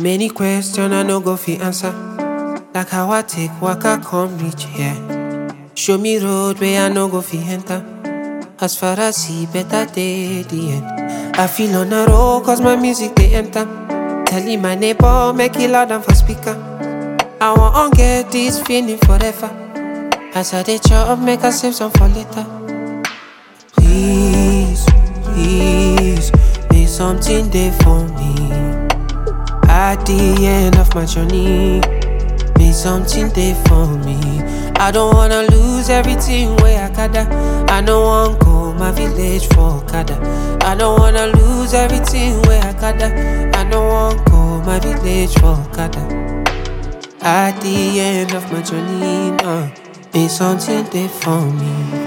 Many questions I no go fi answer. Like how I take waka come reach here. Show me road where I no go fi enter. As far as see better day the end. I feel on a roll cause my music they enter. Telling my neighbor make it loud and for speaker. I want get this feeling forever. As I dey chop make I save some for later. Please, please, make something there for me. At the end of my journey, make something there for me. I don't wanna lose everything where I gather. I don't wanna go my village for Okada. I don't wanna lose everything where I gather. I don't wanna go my village for Okada. At the end of my journey, make something there for me.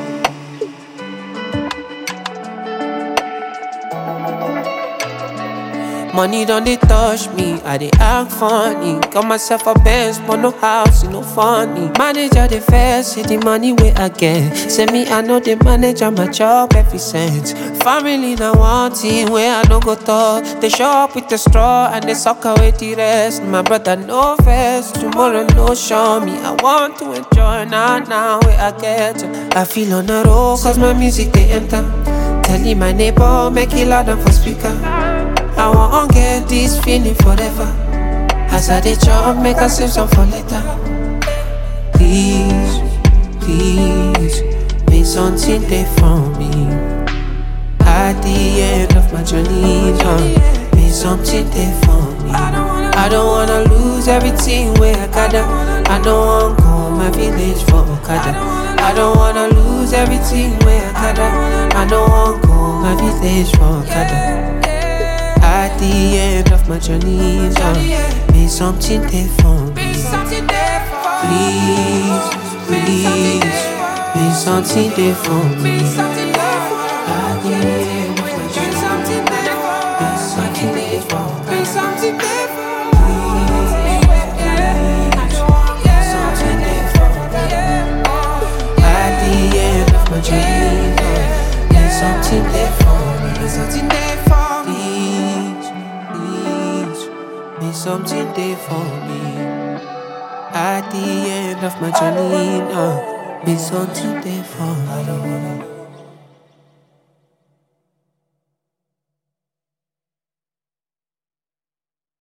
Money don't they touch me, I dey act funny. Got myself a Benz, but no house, no funny. Manager the first, see the money where I get. Say me, I know the manager, my job every cent. Family now one thing where I no go talk. They show up with the straw and they suck away the rest. My brother no vest, tomorrow no show me. I want to enjoy now where I get. I feel on a roll cause my music they enter. Telling my neighbor, make it loud and for speaker. I won't get this feeling forever. As I dey chop, make I save some for later. Please, please, make something there for me. At the end of my journey, make something there for me. I don't wanna lose everything where I gather. I don't wanna go my village for Okada. I don't wanna lose everything where I gather. I don't wanna go my village for Okada. At the end of my journey, make something there for me. Please, please, make something there for me. At the end of my journey, make something there for me. Please, something there for me. At the end of my journey, make something there for me. Something there for me. Make something there for me. At the end of my journey, make something there for me.